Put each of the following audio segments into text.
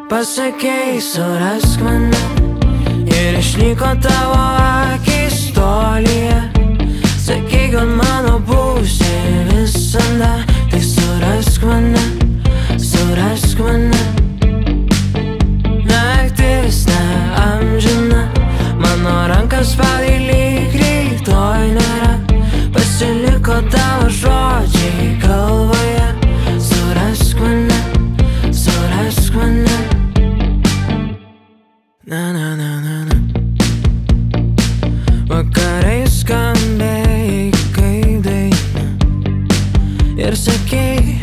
Pasakei, surask mane ir išnyko tavo akys tolyje. Sakyk, kad mano būsi visada, tai surask mane, surask mane. Naktis neamžina, mano rankas spaudė lyg rytoj nėra. Pasiliko tavo žodžiai galvoje. Surask mane, surask mane. Na na na na na. Vakarai skambėjai kaip daina ir sakei,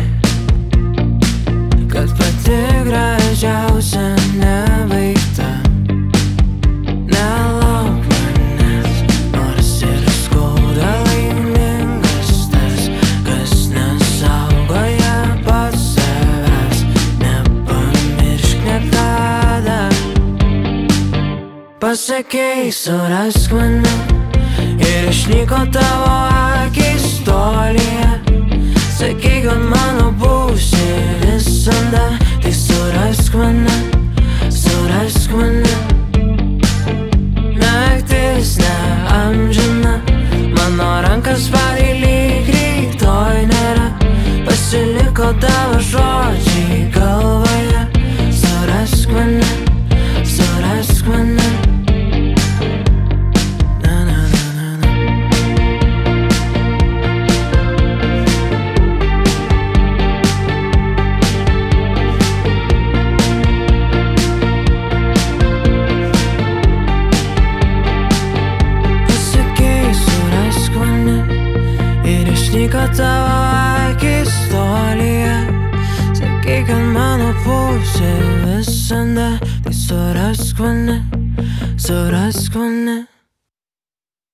kad pati gražiausia nebaigta. Nelauk manęs, nors ir skauda, laimingas tas, kas nesaugoja pats savęs. Nepamiršk niekada. Pasakei, surask mane ir išnyko tavo akys tolyje. Sakyk, kad mano būsi visada, tai surask mane, surask mane. Naktis neamžina, mano rankas spaudė lyg rytoj nėra. Pasiliko tavo žodžiai galvoje. Surask mane, surask mane. Išnyko tavo akys tolyje. Sakyk, kad mano pusė visada, tai surask mane, surask mane.